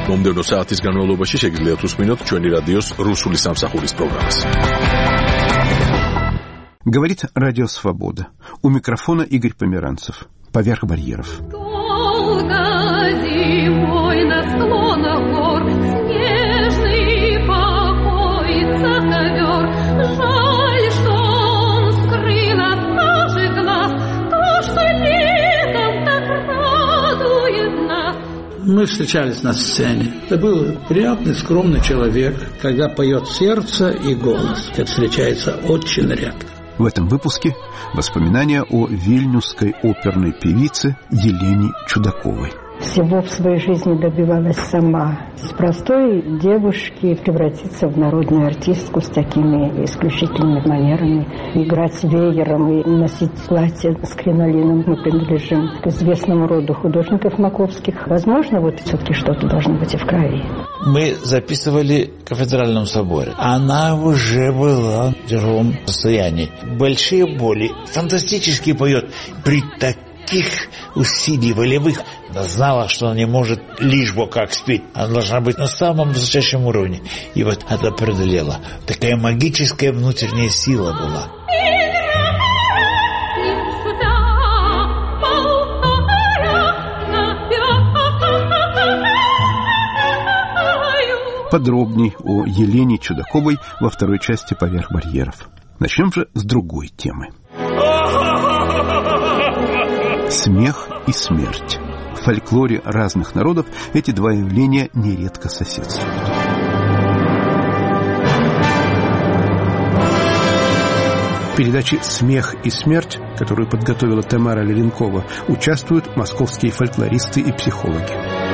მომდევნო საათის განმავლობაში შეგიძლიათ უსმინოთ ჩვენი რადიოს რუსული სამსახურის პროგრამას. Говорит Радио Свобода. У микрофона Игорь Померанцев. Поверх барьеров. Долго зимой на склонах гор снежный покоится ковер. Жаль, что он скрыл от наших глаз то, что летом так радует нас. Мы встречались на сцене. Это был приятный, скромный человек, когда поет сердце и голос. Это встречается очень редко. В этом выпуске воспоминания о вильнюсской оперной певице Елене Чудаковой. Всего в своей жизни добивалась сама. С простой девушки превратиться в народную артистку с такими исключительными манерами. Играть веером и носить платье с кринолином. Мы принадлежим к известному роду художников маковских. Возможно, вот все-таки что-то должно быть и в крови. Мы записывали в кафедральном соборе. Она уже была в тяжелом состоянии. Большие боли. Фантастически поет при таких усилий волевых. Она знала, что она не может лишь бы как спеть. Она должна быть на самом высочайшем уровне. И вот это преодолела. Такая магическая внутренняя сила была. Подробней о Елене Чудаковой во второй части «Поверх барьеров». Начнем же с другой темы. Смех и смерть. В фольклоре разных народов эти два явления нередко соседствуют. В передаче «Смех и смерть», которую подготовила Тамара Левенкова, участвуют московские фольклористы и психологи.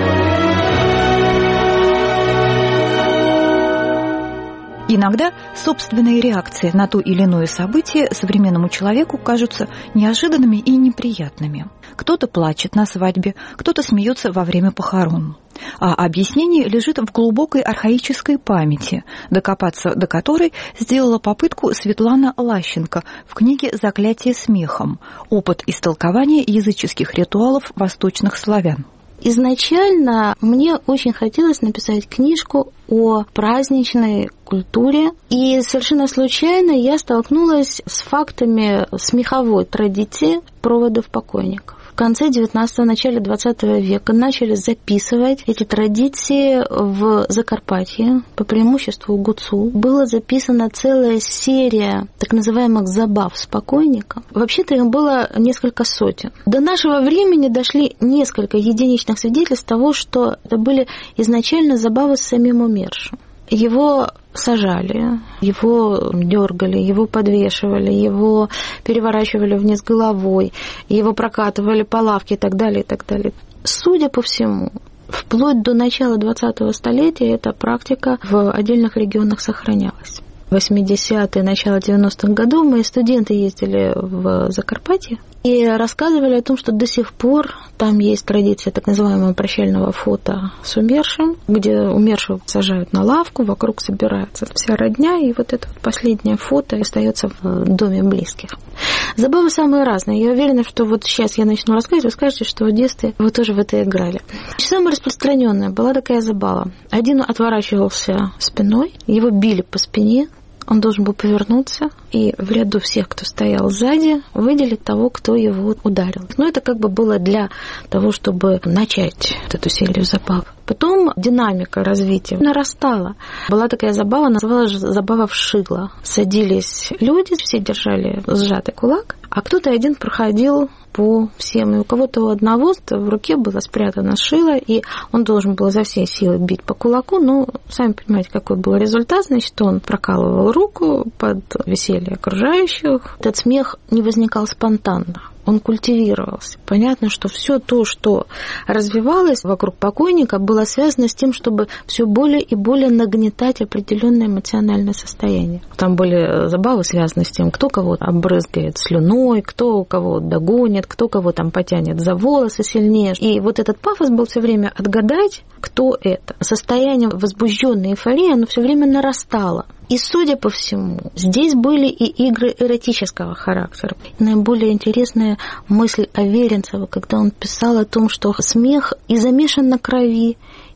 Иногда собственные реакции на то или иное событие современному человеку кажутся неожиданными и неприятными. Кто-то плачет на свадьбе, кто-то смеется во время похорон. А объяснение лежит в глубокой архаической памяти, докопаться до которой сделала попытку Светлана Лащенко в книге «Заклятие смехом. Опыт истолкования языческих ритуалов восточных славян». Изначально мне очень хотелось написать книжку о праздничной культуре, и совершенно случайно я столкнулась с фактами смеховой традиции проводов покойников. В конце 19-го, начале 20 века начали записывать эти традиции в Закарпатье, по преимуществу в Гуцул. Была записана целая серия так называемых забав с покойником. Вообще-то их было несколько сотен. До нашего времени дошли несколько единичных свидетельств того, что это были изначально забавы с самим умершим. Его сажали, его дергали, его подвешивали, его переворачивали вниз головой, его прокатывали по лавке и так далее, и так далее. Судя по всему, вплоть до начала 20-го столетия эта практика в отдельных регионах сохранялась. В 80-е, начало 90-х годов мои студенты ездили в Закарпатье и рассказывали о том, что до сих пор там есть традиция так называемого прощального фото с умершим, где умершего сажают на лавку, вокруг собирается вся родня, и вот это вот последнее фото остается в доме близких. Забавы самые разные. Я уверена, что вот сейчас я начну рассказывать, вы скажете, что в детстве вы тоже в это играли. Самая распространенная была такая забава. Один отворачивался спиной, его били по спине, он должен был повернуться и в ряду всех, кто стоял сзади, выделить того, кто его ударил. Но это как бы было для того, чтобы начать вот эту серию забав. Потом динамика развития нарастала. Была такая забава, называлась забава вшигла. Садились люди, все держали сжатый кулак, а кто-то один проходил по всем. И у кого-то у одного в руке было спрятано шило, и он должен был за все силы бить по кулаку. Ну, сами понимаете, какой был результат. Значит, он прокалывал руку под веселье окружающих. Этот смех не возникал спонтанно. Он культивировался. Понятно, что все то, что развивалось вокруг покойника, было связано с тем, чтобы все более и более нагнетать определенное эмоциональное состояние. Там были забавы, связанные с тем, кто кого обрызгает слюной, кто кого догонит, кто кого там потянет за волосы сильнее. И вот этот пафос был все время отгадать, кто это. Состояние возбужденной эйфории, оно все время нарастало. И, судя по всему, здесь были и игры эротического характера. Наиболее интересная мысль Аверинцева, когда он писал о том, что смех и замешан на крови,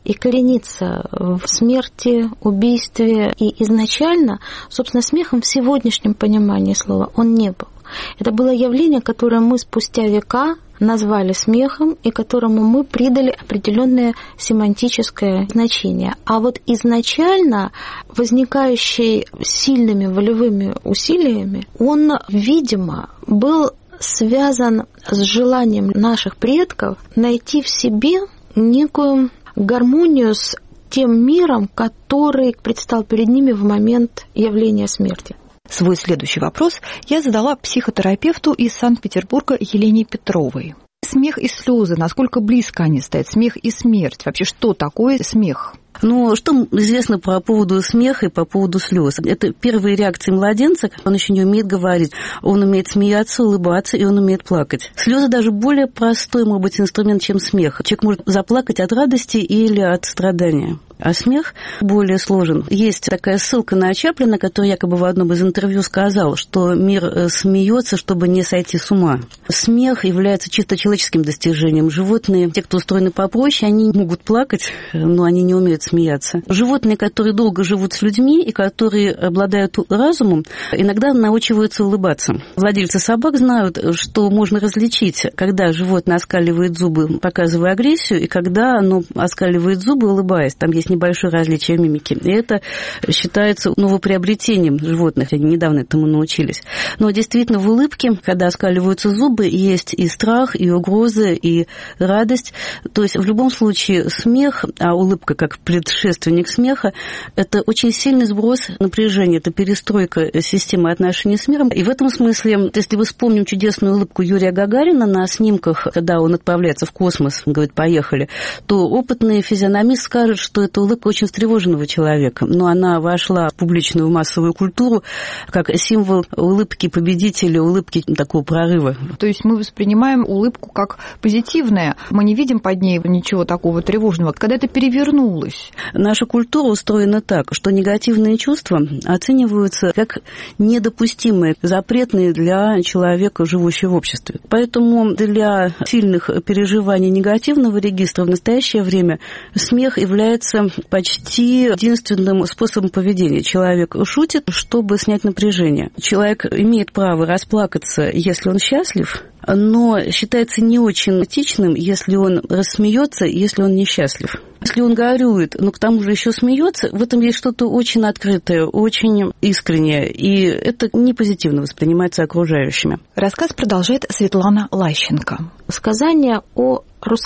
и коренится в смерти, убийстве. И изначально, собственно, смехом в сегодняшнем понимании слова он не был. Это было явление, которое мы спустя века назвали смехом и которому мы придали определенное семантическое значение. А вот изначально возникающий сильными волевыми усилиями, он, видимо, был связан с желанием наших предков найти в себе некую гармонию с тем миром, который предстал перед ними в момент явления смерти. Свой следующий вопрос я задала психотерапевту из Санкт-Петербурга Елене Петровой. Смех и слезы, насколько близко они стоят? Смех и смерть. Вообще, что такое смех? Но что известно по поводу смеха и по поводу слез? Это первые реакции младенца, он еще не умеет говорить, он умеет смеяться, улыбаться, и он умеет плакать. Слезы даже более простой, может быть, инструмент, чем смех. Человек может заплакать от радости или от страдания. А смех более сложен. Есть такая ссылка на Чаплина, который якобы в одном из интервью сказал, что мир смеется, чтобы не сойти с ума. Смех является чисто человеческим достижением. Животные, те, кто устроены попроще, они могут плакать, но они не умеют смеяться. Животные, которые долго живут с людьми и которые обладают разумом, иногда научиваются улыбаться. Владельцы собак знают, что можно различить, когда животное оскаливает зубы, показывая агрессию, и когда оно оскаливает зубы, улыбаясь. Там есть небольшое различие в мимике. И это считается новоприобретением животных. Они недавно этому научились. Но действительно в улыбке, когда оскаливаются зубы, есть и страх, и угроза, и радость. То есть в любом случае смех, а улыбка как предшественник смеха, это очень сильный сброс напряжения, это перестройка системы отношений с миром. И в этом смысле, если мы вспомним чудесную улыбку Юрия Гагарина на снимках, когда он отправляется в космос, говорит, поехали, то опытный физиономист скажет, что это улыбка очень встревоженного человека, но она вошла в публичную массовую культуру как символ улыбки победителя, улыбки такого прорыва. То есть мы воспринимаем улыбку как позитивное, мы не видим под ней ничего такого тревожного. Когда это перевернулось? Наша культура устроена так, что негативные чувства оцениваются как недопустимые, запретные для человека, живущего в обществе. Поэтому для сильных переживаний негативного регистра в настоящее время смех является почти единственным способом поведения. Человек шутит, чтобы снять напряжение. Человек имеет право расплакаться, если он счастлив, но считается не очень этичным, если он рассмеется, если он несчастлив. Если он горюет, но к тому же еще смеется, в этом есть что-то очень открытое, очень искреннее, и это не позитивно воспринимается окружающими. Рассказ продолжает Светлана Лащенко. Сказание о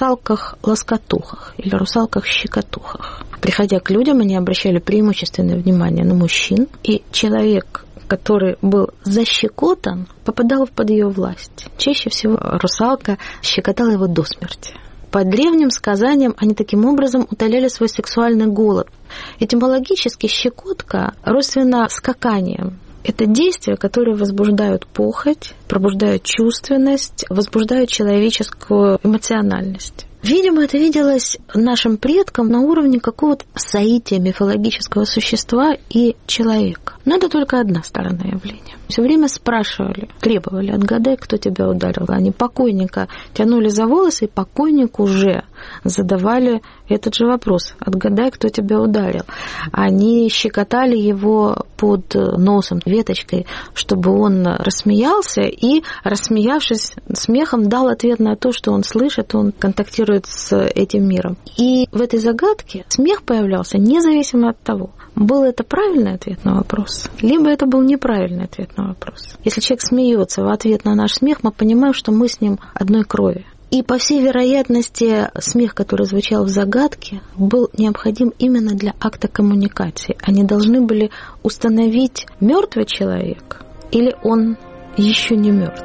русалках-лоскотухах или русалках-щекотухах. Приходя к людям, они обращали преимущественное внимание на мужчин, и человек, который был защекотан, попадал под ее власть. Чаще всего русалка щекотала его до смерти. По древним сказаниям они таким образом утоляли свой сексуальный голод. Этимологически щекотка родственна скаканием. Это действия, которые возбуждают похоть, пробуждают чувственность, возбуждают человеческую эмоциональность. Видимо, это виделось нашим предкам на уровне какого-то соития мифологического существа и человека. Но это только одна сторона явления. Все время спрашивали, требовали, отгадай, кто тебя ударил. Они покойника тянули за волосы, и покойнику уже задавали этот же вопрос. Отгадай, кто тебя ударил. Они щекотали его под носом веточкой, чтобы он рассмеялся, и, рассмеявшись смехом, дал ответ на то, что он слышит, он контактирует с этим миром. И в этой загадке смех появлялся независимо от того, был это правильный ответ на вопрос, либо это был неправильный ответ на вопрос. Если человек смеется в ответ на наш смех, мы понимаем, что мы с ним одной крови. И, по всей вероятности, смех, который звучал в загадке, был необходим именно для акта коммуникации. Они должны были установить, мертвый человек или он еще не мертв.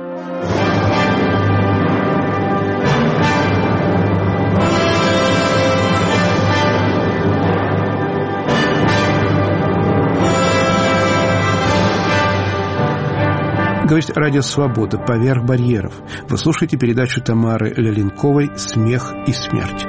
Говорит Радио Свобода «Поверх барьеров». Вы слушаете передачу Тамары Леленковой «Смех и смерть».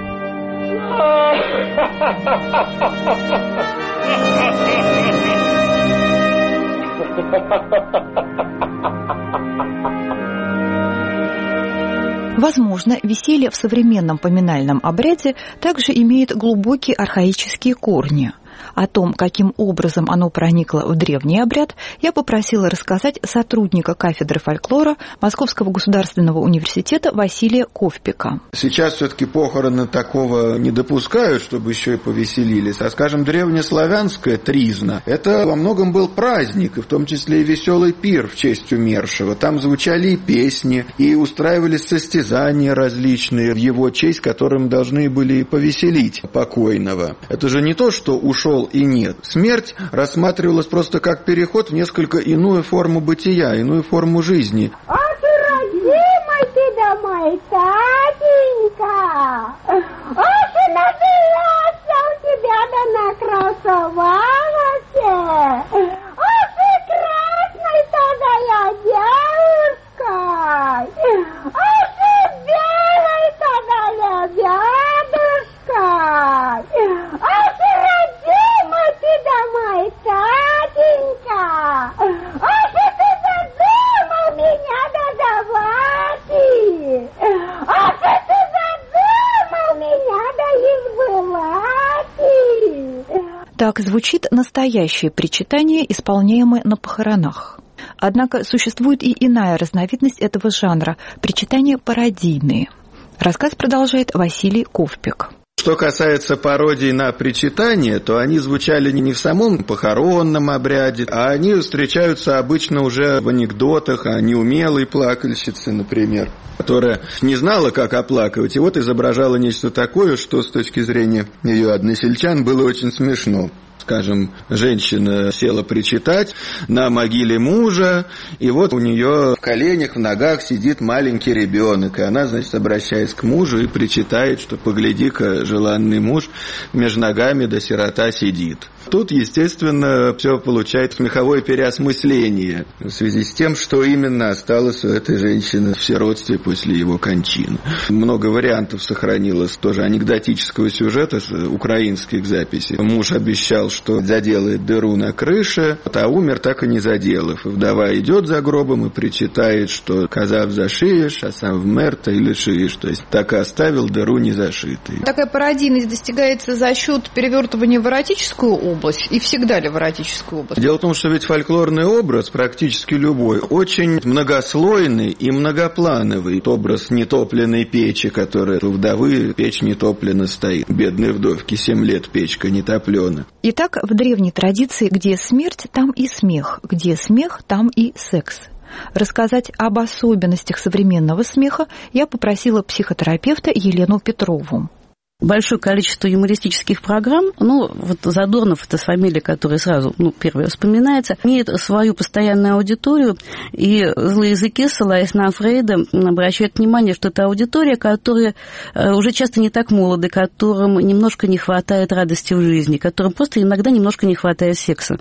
Возможно, веселье в современном поминальном обряде также имеет глубокие архаические корни. О том, каким образом оно проникло в древний обряд, я попросила рассказать сотрудника кафедры фольклора Московского государственного университета Василия Ковпика. Сейчас все-таки похороны такого не допускают, чтобы еще и повеселились. А, скажем, древнеславянская тризна – это во многом был праздник, и в том числе и веселый пир в честь умершего. Там звучали и песни, и устраивались состязания различные в его честь, которым должны были повеселить покойного. Это же не то, что ушел и нет. Смерть рассматривалась просто как переход в несколько иную форму бытия, иную форму жизни. Ах, родимый ты домой, Татенька! Ах, и напилася у тебя, да накрасовалась! Ах, и красной тогда я девушка! Ах, и белой тогда я дядушка! Ах, и родимый ты домой, Татенька! Ах, и ты задумал меня додавати! Ах, и ты задумал меня доизбывати! Так звучит настоящее причитание, исполняемое на похоронах. Однако существует и иная разновидность этого жанра – причитания пародийные. Рассказ продолжает Василий Ковпик. Что касается пародий на причитания, то они звучали не в самом похоронном обряде, а они встречаются обычно уже в анекдотах о неумелой плакальщице, например, которая не знала, как оплакивать, и вот изображала нечто такое, что с точки зрения ее односельчан было очень смешно. Скажем, женщина села причитать на могиле мужа, и вот у нее в коленях, в ногах сидит маленький ребенок, и она, значит, обращаясь к мужу и причитает, что погляди-ка, желанный муж, между ногами да сирота сидит. Тут, естественно, все получает смеховое переосмысление в связи с тем, что именно осталось у этой женщины в сиротстве после его кончины. Много вариантов сохранилось тоже анекдотического сюжета с украинских записей. Муж обещал, что заделает дыру на крыше, а умер, так и не заделав. Вдова идет за гробом и причитает, что казав зашиешь, а сам вмер-то и лишишь. То есть так и оставил дыру не зашитой. Такая пародийность достигается за счет перевертывания в эротическую область, и всегда ли в эротическую область? Дело в том, что ведь фольклорный образ, практически любой, очень многослойный и многоплановый. Образ нетопленной печи, которая у вдовы печь нетоплена стоит. Бедной вдовке 7 лет печка не топлена. Итак, в древней традиции, где смерть, там и смех, где смех, там и секс. Рассказать об особенностях современного смеха я попросила психотерапевта Елену Петрову. Большое количество юмористических программ, вот Задорнов, это фамилия, которая сразу, первая вспоминается, имеет свою постоянную аудиторию, и злые языки, ссылаясь на Фрейда, обращают внимание, что это аудитория, которая уже часто не так молоды, которым немножко не хватает радости в жизни, которым просто иногда немножко не хватает секса.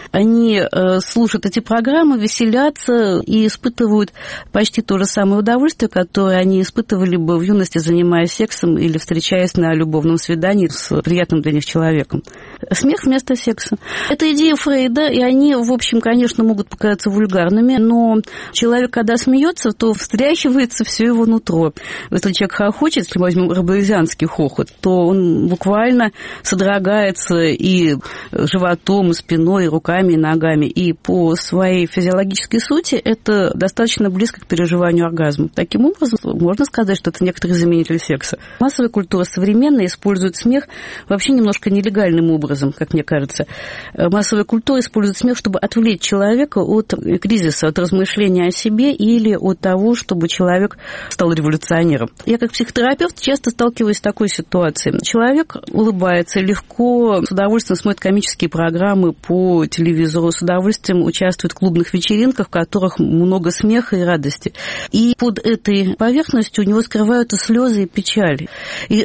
Они слушают эти программы, веселятся и испытывают почти то же самое удовольствие, которое они испытывали бы в юности, занимаясь сексом или встречаясь на любовном свидании с приятным для них человеком. Смех вместо секса. Это идея Фрейда, и они, в общем, конечно, могут показаться вульгарными, но человек, когда смеется, то встряхивается все его нутро. Если человек хохочет, если мы возьмем рабелезианский хохот, то он буквально содрогается и животом, и спиной, и руками, и ногами. И по своей физиологической сути это достаточно близко к переживанию оргазма. Таким образом, можно сказать, что это некоторый заменитель секса. Массовая культура современная использует смех вообще немножко нелегальным образом, как мне кажется. Массовая культура использует смех, чтобы отвлечь человека от кризиса, от размышления о себе или от того, чтобы человек стал революционером. Я как психотерапевт часто сталкиваюсь с такой ситуацией. Человек улыбается легко, с удовольствием смотрит комические программы по телевизору, с удовольствием участвует в клубных вечеринках, в которых много смеха и радости. И под этой поверхностью у него скрываются слезы и печали. И с помощью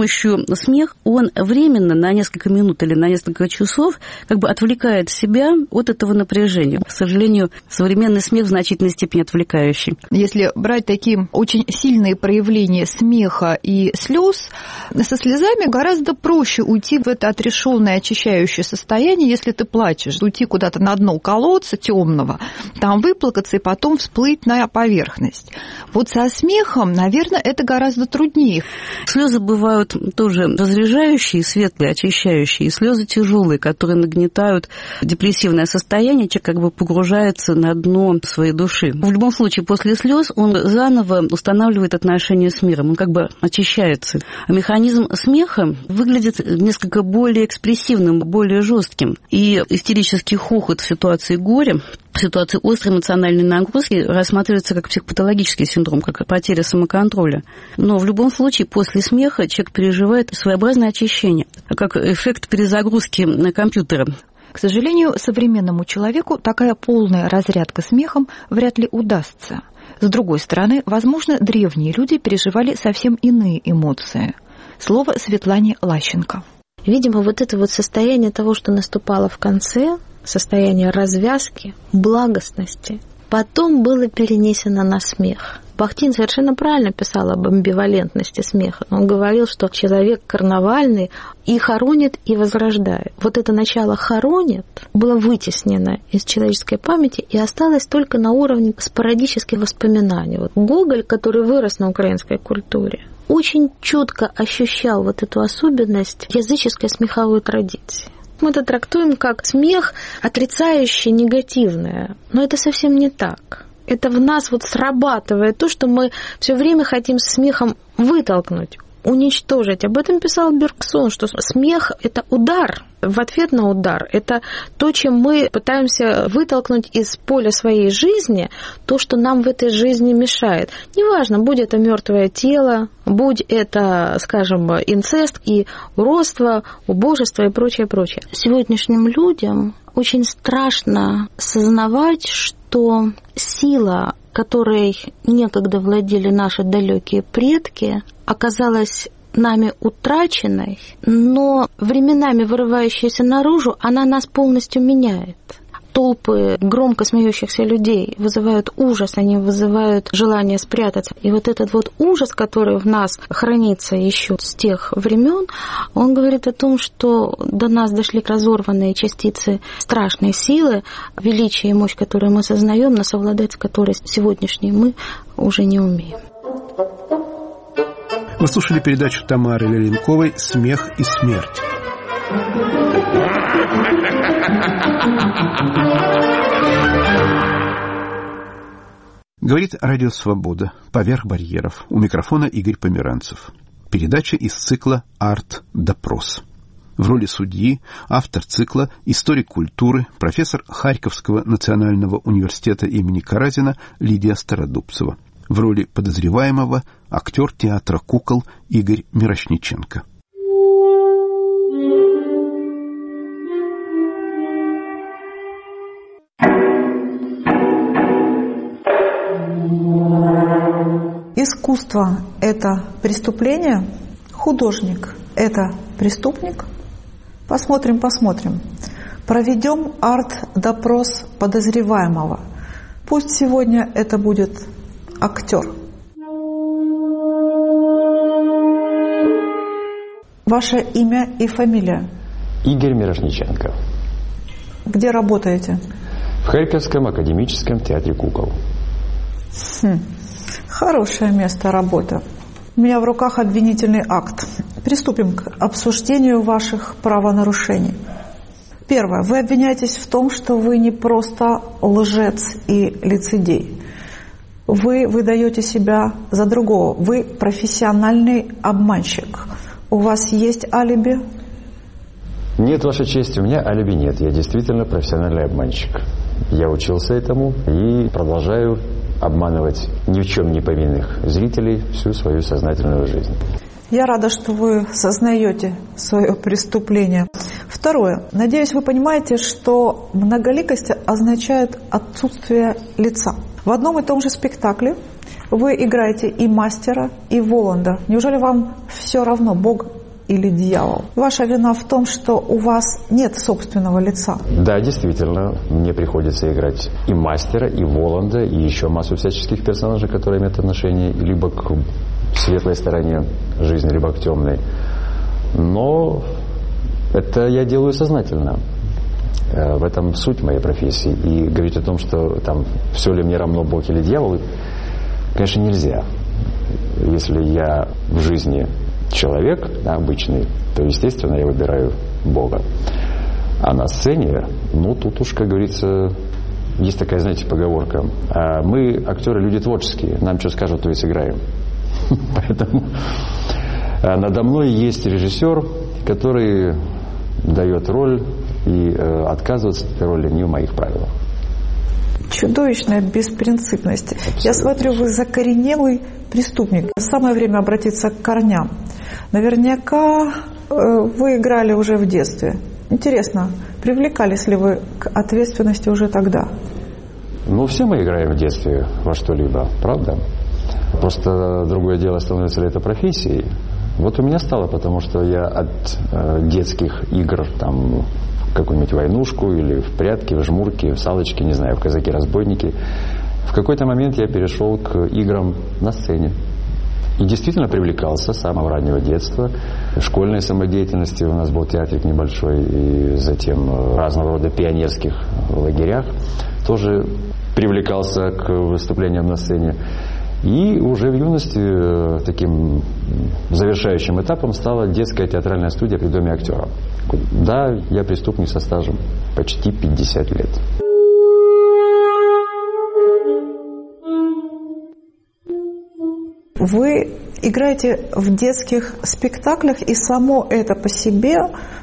помощью смеха он временно на несколько минут или на несколько часов как бы отвлекает себя от этого напряжения. К сожалению, современный смех в значительной степени отвлекающий. Если брать такие очень сильные проявления смеха и слез, со слезами гораздо проще уйти в это отрешенное, очищающее состояние, если ты плачешь, уйти куда-то на дно колодца темного, там выплакаться и потом всплыть на поверхность. Вот со смехом, наверное, это гораздо труднее. Слезы бывают тоже разряжающие, светлые, очищающие, и слезы тяжелые, которые нагнетают депрессивное состояние, человек как бы погружается на дно своей души. В любом случае, после слез он заново устанавливает отношения с миром, он как бы очищается. А механизм смеха выглядит несколько более экспрессивным, более жестким. И истерический хохот в ситуации горя, в ситуации острой эмоциональной нагрузки рассматривается как психопатологический синдром, как потеря самоконтроля. Но в любом случае после смеха человек переживает своеобразное очищение, как эффект перезагрузки компьютера. К сожалению, современному человеку такая полная разрядка смехом вряд ли удастся. С другой стороны, возможно, древние люди переживали совсем иные эмоции. Слово Светлане Лащенко. Видимо, вот это вот состояние того, что наступало в конце, состояние развязки, благостности, потом было перенесено на смех. Бахтин совершенно правильно писал об амбивалентности смеха. Он говорил, что человек карнавальный и хоронит, и возрождает. Вот это начало «хоронит» было вытеснено из человеческой памяти и осталось только на уровне спорадических воспоминаний. Вот Гоголь, который вырос на украинской культуре, очень четко ощущал вот эту особенность языческой смеховой традиции. Мы это трактуем как смех, отрицающий негативное, но это совсем не так. Это в нас вот срабатывает то, что мы все время хотим смехом вытолкнуть, уничтожить. Об этом писал Бергсон, что смех – это удар, в ответ на удар. Это то, чем мы пытаемся вытолкнуть из поля своей жизни, то, что нам в этой жизни мешает. Неважно, будь это мертвое тело, будь это, скажем, инцест и уродство, убожество и прочее, прочее. Сегодняшним людям очень страшно сознавать, что сила, которой некогда владели наши далекие предки, оказалась нами утраченной, но временами вырывающаяся наружу, она нас полностью меняет. Толпы громко смеющихся людей вызывают ужас, они вызывают желание спрятаться. И вот этот вот ужас, который в нас хранится еще с тех времен, он говорит о том, что до нас дошли разорванные частицы страшной силы, величие и мощь, которую мы сознаем, но совладать с которой сегодняшней мы уже не умеем. Вы слушали передачу Тамары Леленковой «Смех и смерть». Говорит Радио Свобода. Поверх барьеров. У микрофона Игорь Померанцев. Передача из цикла «Арт-допрос». В роли судьи автор цикла, историк культуры, профессор Харьковского национального университета имени Каразина Лидия Стародубцева. В роли подозреваемого актер театра кукол Игорь Мирошниченко. Искусство – это преступление, художник – это преступник. Посмотрим. Проведем арт-допрос подозреваемого. Пусть сегодня это будет актер. Ваше имя и фамилия? Игорь Мирошниченко. Где работаете? В Харьковском академическом театре кукол. Хорошее место работы. У меня в руках обвинительный акт. Приступим к обсуждению ваших правонарушений. Первое. Вы обвиняетесь в том, что вы не просто лжец и лицедей. Вы выдаете себя за другого. Вы профессиональный обманщик. У вас есть алиби? Нет, Ваша честь, у меня алиби нет. Я действительно профессиональный обманщик. Я учился этому и продолжаю обманывать ни в чем не повинных зрителей всю свою сознательную жизнь. Я рада, что вы сознаете свое преступление. Второе. Надеюсь, вы понимаете, что многоликость означает отсутствие лица. В одном и том же спектакле вы играете и мастера, и Воланда. Неужели вам все равно, Бог или дьявол? Ваша вина в том, что у вас нет собственного лица. Да, действительно, мне приходится играть и мастера, и Воланда, и еще массу всяческих персонажей, которые имеют отношение либо к светлой стороне жизни, либо к темной. Но это я делаю сознательно. В этом суть моей профессии. И говорить о том, что там все ли мне равно, Бог или дьявол, конечно, нельзя. Если я в жизни человек, да, обычный, то, естественно, я выбираю Бога. А на сцене, ну, тут уж, как говорится, есть такая, знаете, поговорка. Мы, актеры, люди творческие. Нам что скажут, то и сыграем. Поэтому надо мной есть режиссер, который дает роль, и отказываться от этой роли не в моих правилах. Чудовищная беспринципность. Абсолютно. Я смотрю, вы закоренелый преступник. Самое время обратиться к корням. Наверняка вы играли уже в детстве. Интересно, привлекались ли вы к ответственности уже тогда? Ну, все мы играем в детстве во что-либо, правда? Просто другое дело, становится ли это профессией. Вот у меня стало, потому что я от детских игр, там, в какую-нибудь войнушку или в прятки, в жмурки, в салочки, не знаю, в казаки-разбойники, в какой-то момент я перешел к играм на сцене. И действительно привлекался с самого раннего детства. Школьной самодеятельности, у нас был театрик небольшой, и затем разного рода пионерских лагерях. Тоже привлекался к выступлениям на сцене. И уже в юности таким завершающим этапом стала детская театральная студия при Доме актера. Да, я преступник со стажем почти 50 лет. Вы играете в детских спектаклях, и само это по себе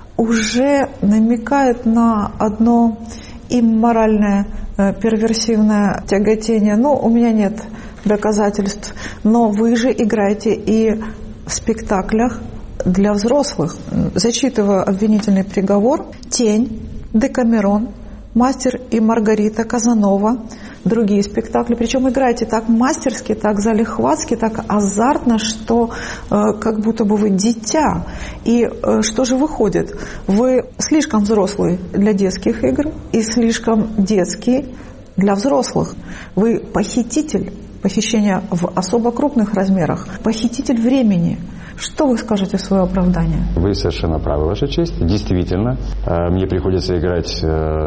уже намекает на одно имморальное, перверсивное тяготение. Ну, у меня нет доказательств, но вы же играете и в спектаклях для взрослых. Зачитываю обвинительный приговор: «Тень», «Декамерон», «Мастер и Маргарита», «Казанова», другие спектакли. Причем играете так мастерски, так залихватски, так азартно, что как будто бы вы дитя. И что же выходит? Вы слишком взрослый для детских игр и слишком детский для взрослых. Вы похититель. Похищение в особо крупных размерах. Похититель времени. Что вы скажете в свое оправдание? Вы совершенно правы, Ваша честь. Действительно, мне приходится играть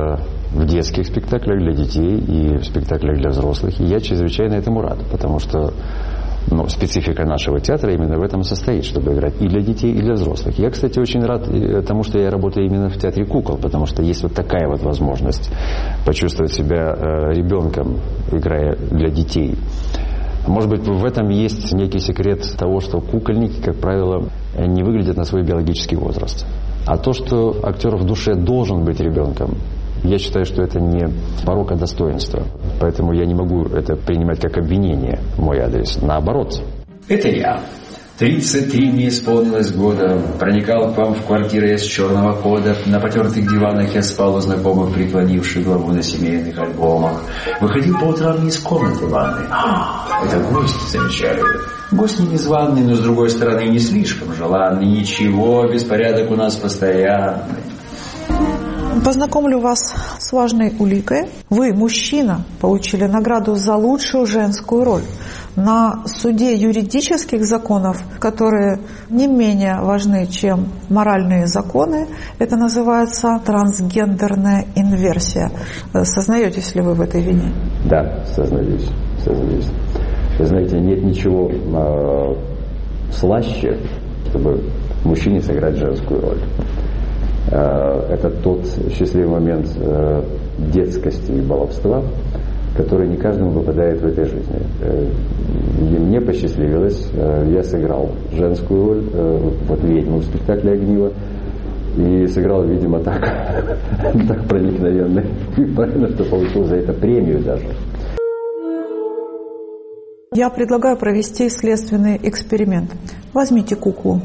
в детских спектаклях для детей и в спектаклях для взрослых. И я чрезвычайно этому рад, потому что специфика нашего театра именно в этом состоит, чтобы играть и для детей, и для взрослых. Я, кстати, очень рад тому, что я работаю именно в театре кукол, потому что есть вот такая вот возможность почувствовать себя ребенком, играя для детей. Может быть, в этом есть некий секрет того, что кукольники, как правило, не выглядят на свой биологический возраст. А то, что актер в душе должен быть ребенком, я считаю, что это не порок, а достоинство. Поэтому я не могу это принимать как обвинение в мой адрес. Наоборот. Это я. 33 мне исполнилось года. Проникал к вам в квартиру я с черного хода. На потертых диванах я спал у знакомых, преклонивший главу на семейных альбомах. Выходил по утрам не из комнаты ванной. Это гость, замечаю. Гость не незваный, но с другой стороны не слишком желанный. Ничего, беспорядок у нас постоянный. Познакомлю вас с важной уликой. Вы, мужчина, получили награду за лучшую женскую роль на суде юридических законов, которые не менее важны, чем моральные законы. Это называется трансгендерная инверсия. Сознаетесь ли вы в этой вине? Да, сознаюсь. Вы знаете, нет ничего слаще, чтобы мужчине сыграть женскую роль. Это тот счастливый момент детскости и баловства, который не каждому выпадает в этой жизни. И мне посчастливилось, я сыграл женскую роль, вот ведьму в спектакле «Огниво», и сыграл, видимо, так проникновенно и правильно, что получил за это премию даже. Я предлагаю провести следственный эксперимент. Возьмите куклу.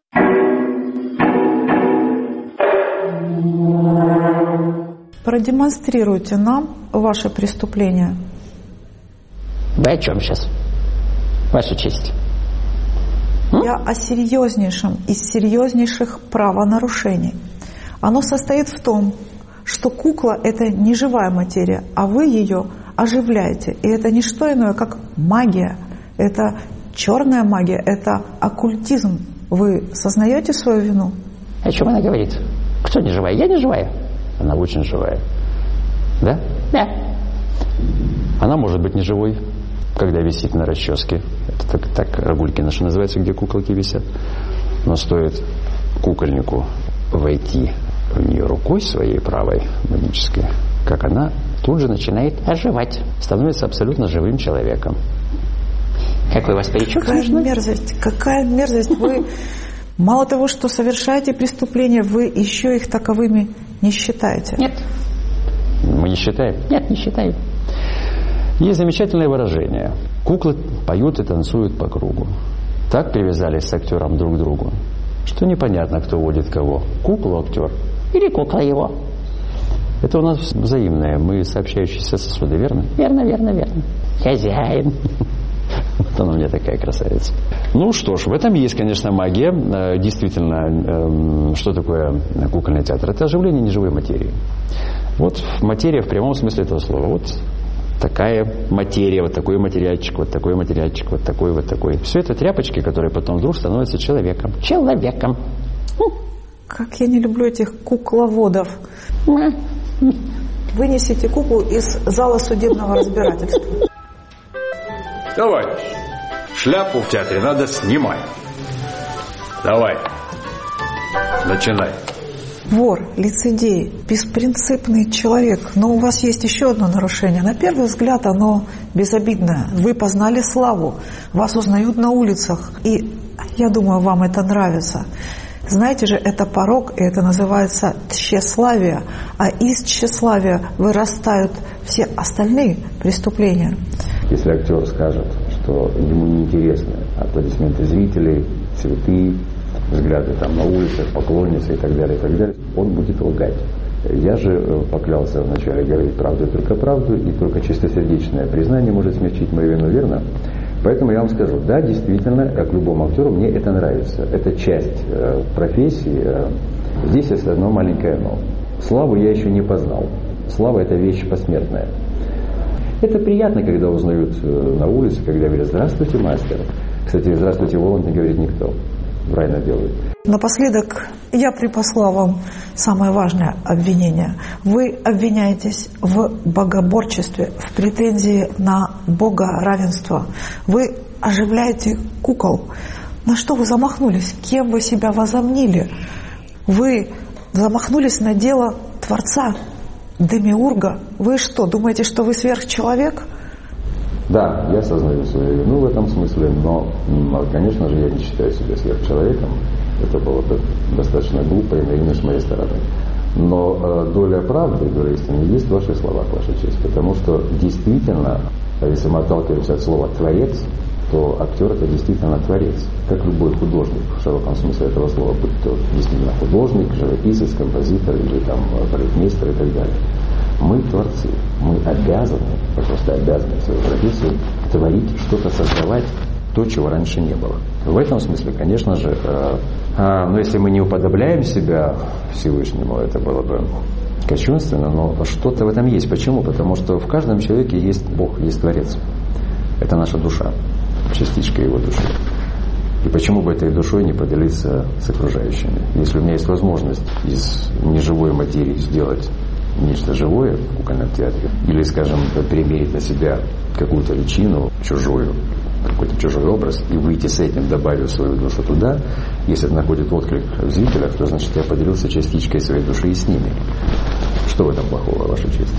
Продемонстрируйте нам ваше преступление. Вы о чем сейчас, Ваша честь? Я я о серьезнейшем из серьезнейших правонарушений. Оно состоит в том, что кукла – это не живая материя, а вы ее оживляете. И это не что иное, как магия. Это черная магия, это оккультизм. Вы сознаете свою вину? О чем она говорит? Кто не живая? Я не живая. Она очень живая. Да? Да. Она может быть не живой, когда висит на расческе. Это так рогульки наши называются, где куколки висят. Но стоит кукольнику войти в нее рукой своей правой, магической, как она тут же начинает оживать, становится абсолютно живым человеком. Какой у вас паричок? Какая мерзость. Вы мало того, что совершаете преступления, вы еще их таковыми не считаете. Нет. Мы не считаем? Нет, не считаем. Есть замечательное выражение. Куклы поют и танцуют по кругу. Так привязались с актером друг к другу, что непонятно, кто водит кого. Куклу актер или кукла его. Это у нас взаимное. Мы сообщающиеся сосуды, верно? Верно, верно, верно. Хозяин. Вот она у меня такая красавица. Ну что ж, в этом есть, конечно, магия. Действительно, что такое кукольный театр? Это оживление неживой материи. Вот материя в прямом смысле этого слова. Вот такая материя, вот такой материальчик, вот такой материальчик, вот такой, вот такой. Все это тряпочки, которые потом вдруг становятся человеком. Человеком. Как я не люблю этих кукловодов. Вынесите куклу из зала судебного разбирательства. Товарищ, шляпу в театре надо снимать. Давай, начинай. Вор, лицедей, беспринципный человек. Но у вас есть еще одно нарушение. На первый взгляд оно безобидное. Вы познали славу, вас узнают на улицах. И я думаю, вам это нравится. Знаете же, это порок, и это называется тщеславие. А из тщеславия вырастают все остальные преступления. Если актер скажет, что ему неинтересны аплодисменты зрителей, цветы, взгляды там на улицах, поклонницы и так далее, он будет лгать. Я же поклялся вначале говорить правду и только чистосердечное признание может смягчить мою вину, верно? Поэтому я вам скажу, да, действительно, как любому актеру, мне это нравится. Это часть профессии. Здесь есть одно маленькое но. Славу я еще не познал. Слава – это вещь посмертная. Это приятно, когда узнают на улице, когда говорят «Здравствуйте, мастер». Кстати, «Здравствуйте, Воланд» не говорит никто. Правильно делают. Напоследок я припасла вам самое важное обвинение. Вы обвиняетесь в богоборчестве, в претензии на богоравенство. Вы оживляете кукол. На что вы замахнулись? Кем вы себя возомнили? Вы замахнулись на дело Творца, Демиурга. Вы что, думаете, что вы сверхчеловек? Да, я осознаю свою вину в этом смысле, но, конечно же, я не считаю себя сверхчеловеком. Это было бы достаточно глупо и наивно с моей стороны. Но доля правды, доля истины есть в ваших словах, ваша честь. Потому что действительно, если мы отталкиваемся от слова «творец», то актер – это действительно творец. Как любой художник, в широком смысле этого слова, будь то действительно художник, живописец, композитор или там балетмейстер и так далее. Мы творцы, мы обязаны, просто обязаны в своей профессии творить, что-то создавать, то, чего раньше не было. В этом смысле, конечно же, но если мы не уподобляем себя Всевышнему, это было бы кощунственно, но что-то в этом есть. Почему? Потому что в каждом человеке есть Бог, есть Творец. Это наша душа, частичка его души. И почему бы этой душой не поделиться с окружающими? Если у меня есть возможность из неживой материи сделать нечто живое в кукольном театре, или, скажем, примерить на себя какую-то личину чужую, какой-то чужой образ, и выйти с этим, добавив свою душу туда, если это находит отклик в зрителях, то, значит, я поделился частичкой своей души и с ними. Что в этом плохого, ваша честь?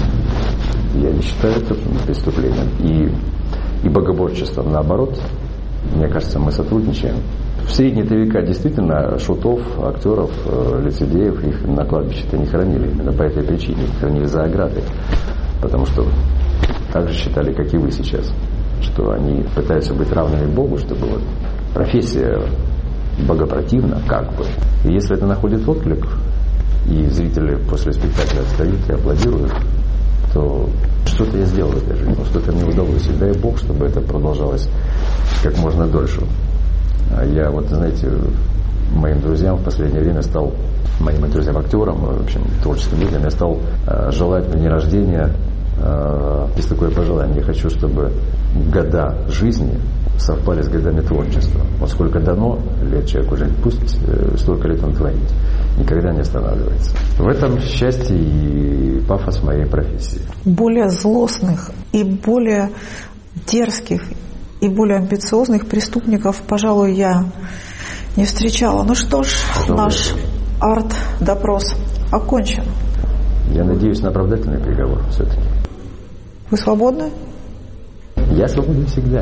Я не считаю это преступлением. И богоборчеством, наоборот, мне кажется, мы сотрудничаем. В средние века действительно шутов, актеров, лицедеев их на кладбище-то не хоронили. Именно по этой причине их хоронили за оградой. Потому что так же считали, как и вы сейчас, что они пытаются быть равными Богу, чтобы вот профессия богопротивна, как бы. И если это находит отклик, и зрители после спектакля встают и аплодируют, то что-то я сделал в этой жизни, что-то мне удалось. И дай Бог, чтобы это продолжалось как можно дольше. Я вот, знаете, моим друзьям в последнее время стал, моим друзьям-актерам, в общем, творческим людям, я стал желать на день рождения, есть такое пожелание, я хочу, чтобы года жизни совпали с годами творчества. Вот сколько дано лет человеку жить, пусть столько лет он творит, никогда не останавливается. В этом счастье и пафос моей профессии. Более злостных и более дерзких и более амбициозных преступников, пожалуй, я не встречала. Ну что ж, наш арт-допрос окончен. Я надеюсь на оправдательный приговор все-таки. Вы свободны? Я свободен всегда.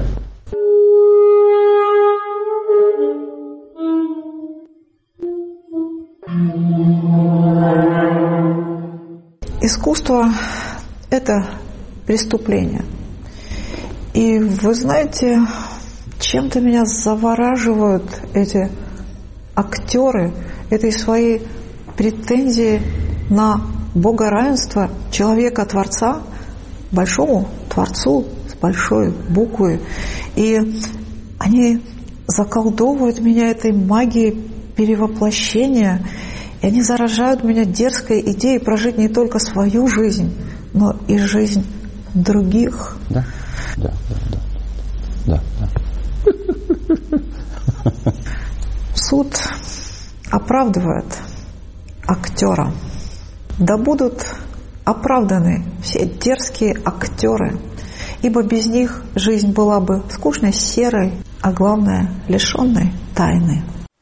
Искусство – это преступление. И вы знаете, чем-то меня завораживают эти актеры этой своей претензии на богоравенство человека-творца, большому творцу с большой буквы. И они заколдовывают меня этой магией перевоплощения, и они заражают меня дерзкой идеей прожить не только свою жизнь, но и жизнь других. Да. Суд оправдывает актера. Да будут оправданы все дерзкие актеры, ибо без них жизнь была бы скучной, серой, а главное, лишенной тайны.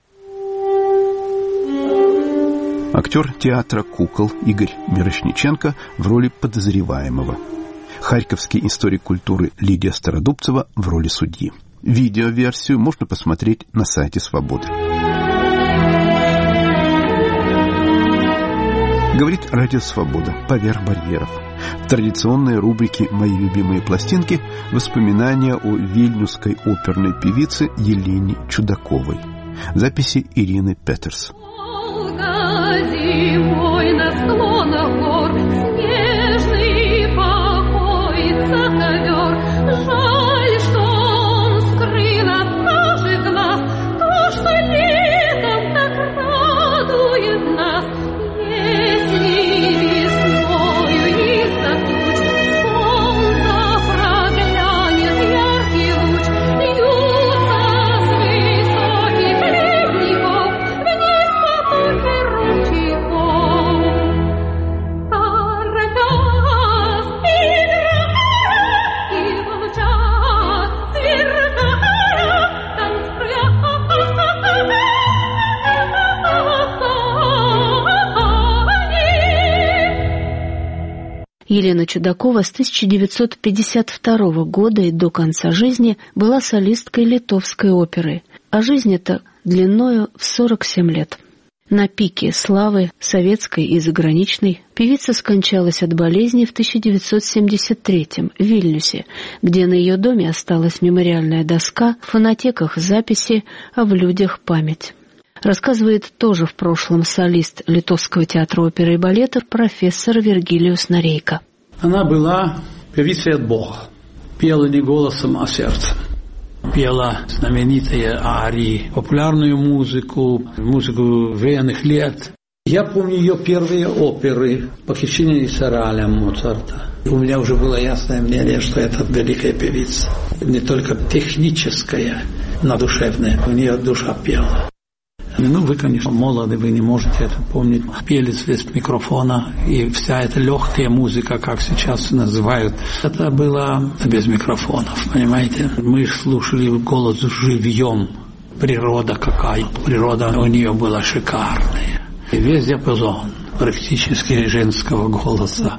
Актер театра «Кукол» Игорь Мирошниченко в роли подозреваемого. Харьковский историк культуры Лидия Стародубцева в роли судьи. Видеоверсию можно посмотреть на сайте «Свободы». Говорит Радио Свобода. Поверх барьеров. В традиционной рубрике «Мои любимые пластинки» воспоминания о вильнюсской оперной певице Елене Чудаковой. Записи Ирины Петерс. Зимой на склонах гор снежный покоится ковер. Жаль, что он скрыл от наших глаз то, что летом так радует нас. Если весною из-за туч солнца проглянет яркий луч, льются с высоких ледников вниз потоки ручейков. Торопясь и молчат, сверкая, танцуя. Елена Чудакова с 1952 года и до конца жизни была солисткой Литовской оперы, а жизнь эта длиною в 47 лет. На пике славы, советской и заграничной, певица скончалась от болезни в 1973 в Вильнюсе, где на ее доме осталась мемориальная доска, в фонотеках записи, а в людях память. Рассказывает тоже в прошлом солист Литовского театра оперы и балета профессор Вергилиус Норейко. Она была певицей от Бога. Пела не голосом, а сердцем. Пела знаменитые арии, популярную музыку военных лет. Я помню ее первые оперы «Похищение из Сараля» Моцарта. У меня уже было ясное мнение, что это великая певица. Не только техническая, но душевная. У нее душа пела. Ну, вы, конечно, молоды, вы не можете это помнить. Пели без микрофона, и вся эта легкая музыка, как сейчас называют, это было без микрофонов, понимаете? Мы слушали голос живьем. Природа какая. Природа у нее была шикарная. И весь диапазон практически женского голоса.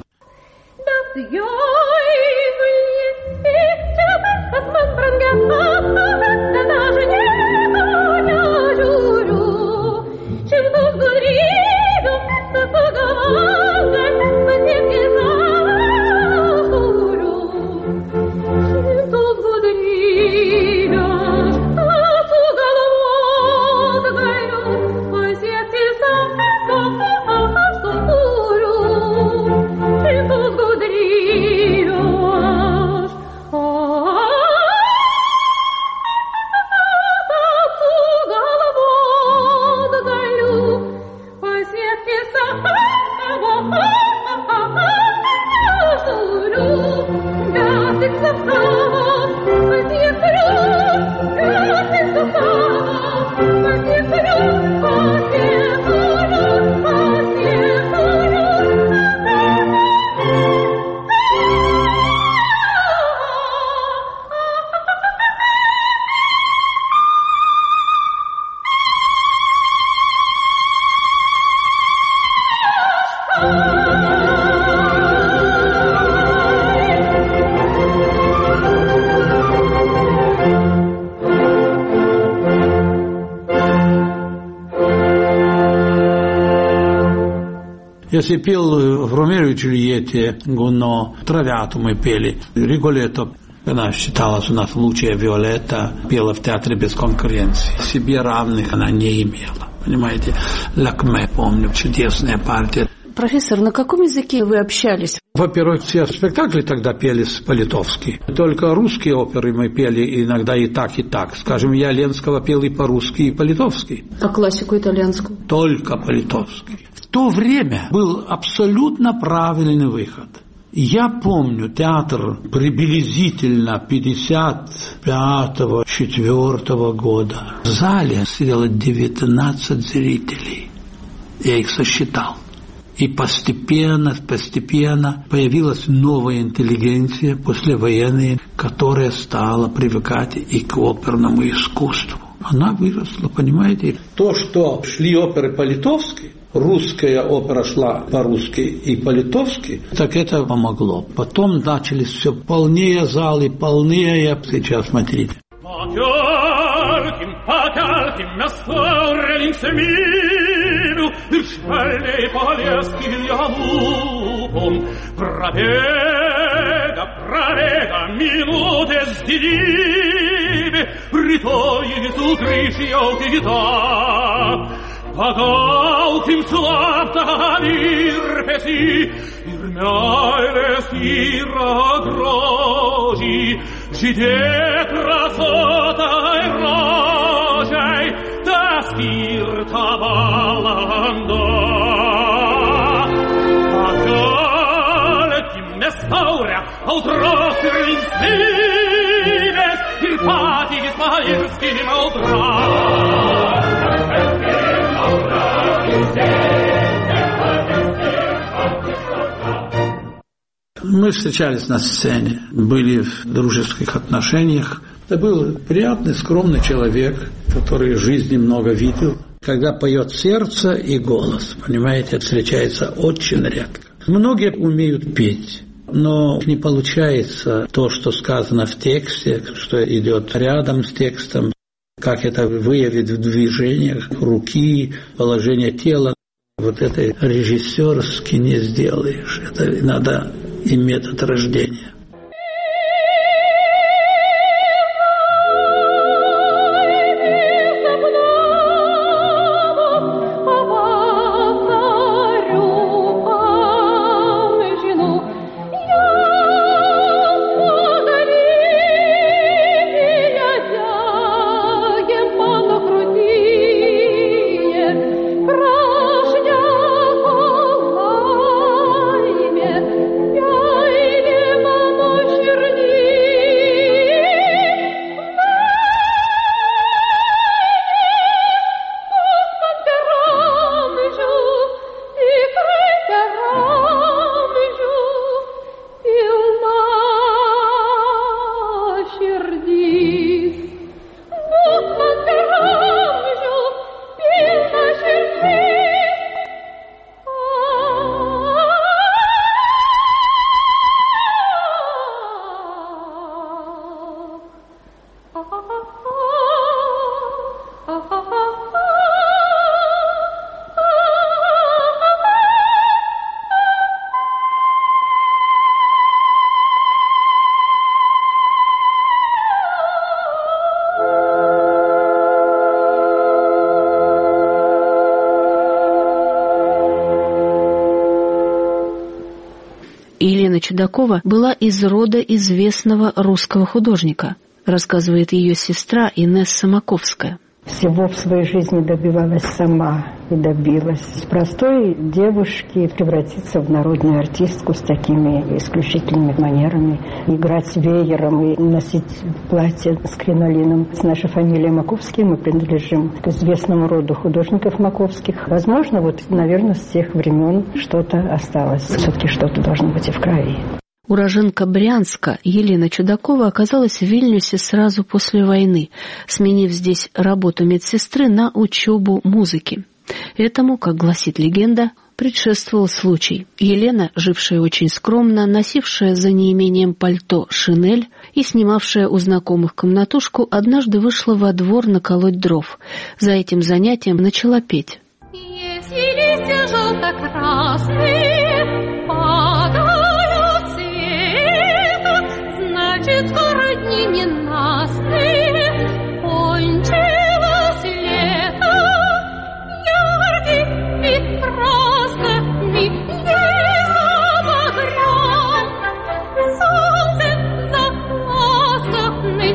Если пел в Ромео и Джульетте, Гуно, Травиату мы пели, Риголетто, она считалась у нас лучшая Виолетта, пела в театре без конкуренции. Себе равных она не имела. Понимаете, Лакме, помню, чудесная партия. Профессор, на каком языке вы общались? Во-первых, все спектакли тогда пелись по-литовски. Только русские оперы мы пели иногда и так, и так. Скажем, я Ленского пел и по-русски, и по-литовски. А классику итальянскую? Только по-литовски. В то время был абсолютно правильный выход. Я помню театр приблизительно 55-4 года. В зале сидело 19 зрителей. Я их сосчитал. И постепенно появилась новая интеллигенция послевоенная, которая стала привыкать и к оперному искусству. Она выросла, понимаете. То, что шли оперы по-литовски, русская опера шла по-русски и по-литовски, так это помогло. Потом начались все полнее залы, полнее. Сейчас смотрите. Pagalkim na storelin seminu, Dirschelle i Polieski Liamupom, Pravega, minute zdilive, Pritoji su kriši autita, Pagalkim slapta virpesi, Ir meiles ira groži, Žide krasota i rožaj, das virta valanda. Pagalkim nestaura, autrosir linslives, Ir patigis pajerskim Мы встречались на сцене, были в дружеских отношениях. Это был приятный, скромный человек, который в жизни много видел. Когда поет сердце и голос, понимаете, встречается очень редко. Многие умеют петь, но не получается то, что сказано в тексте, что идет рядом с текстом, как это выявить в движениях руки, положение тела. Вот это режиссерски не сделаешь. Это надо иметь от рождения. Елена Чудакова была из рода известного русского художника, рассказывает ее сестра Инесса Маковская. Всего в своей жизни добивалась сама и добилась. С простой девушки превратиться в народную артистку с такими исключительными манерами, играть веером и носить платье с кринолином. С нашей фамилией Маковские мы принадлежим к известному роду художников маковских. Возможно, наверное, с тех времен что-то осталось. Все-таки что-то должно быть и в крови. Уроженка Брянска Елена Чудакова оказалась в Вильнюсе сразу после войны, сменив здесь работу медсестры на учебу музыки. Этому, как гласит легенда, предшествовал случай. Елена, жившая очень скромно, носившая за неимением пальто шинель и снимавшая у знакомых комнатушку, однажды вышла во двор наколоть дров. За этим занятием начала петь. Если листья желто-красные падают цвета, значит, скоро дни ненастные, кончилось лето. Яркий вид красками есть обогрен, солнце за ласками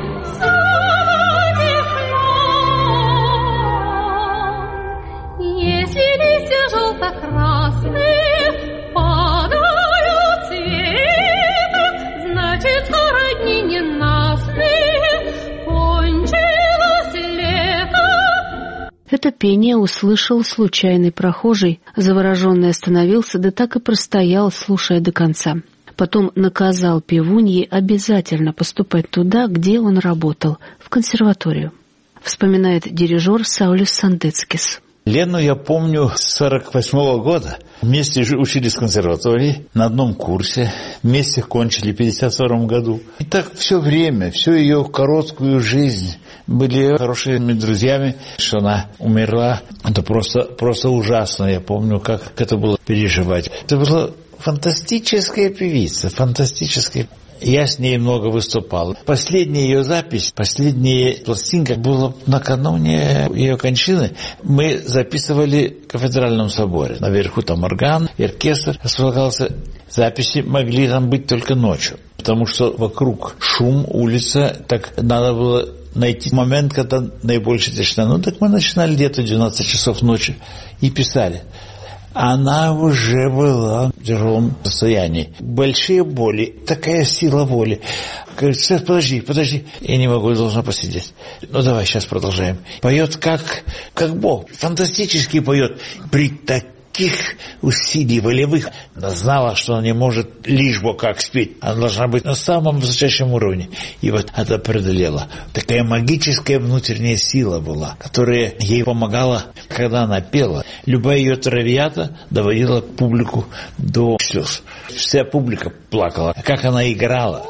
затихлен. Если листья желто-красные падают цвета, значит, скоро дни ненастные, кончилось лето. Это пение услышал случайный прохожий, завороженный остановился, да так и простоял, слушая до конца. Потом наказал певунье обязательно поступать туда, где он работал, в консерваторию. Вспоминает дирижер Саулис Сандецкис. Лену я помню с 48-го года. Вместе учились в консерватории, на одном курсе. Вместе кончили в 52-м году. И так все время, всю ее короткую жизнь были хорошими друзьями. Что она умерла, это просто ужасно. Я помню, как это было переживать. Это была фантастическая певица, фантастическая. Я с ней много выступал. Последняя ее запись, последняя пластинка была накануне ее кончины. Мы записывали в кафедральном соборе. Наверху там орган, оркестр располагался. Записи могли там быть только ночью, потому что вокруг шум, улица, так надо было найти момент, когда наибольшая тишина. Ну так мы начинали где-то 12 часов ночи и писали. Она уже была в тяжелом состоянии. Большие боли, такая сила воли. Говорит, подожди, я не могу, я должна посидеть. Ну давай, сейчас продолжаем. Поет как Бог, фантастически поет. При таких усилий волевых она знала, что она не может лишь бы как спеть. Она должна быть на самом высочайшем уровне. И вот это преодолела. Такая магическая внутренняя сила была, которая ей помогала, когда она пела. Любая ее травиата доводила публику до слез. Вся публика плакала. Как она играла.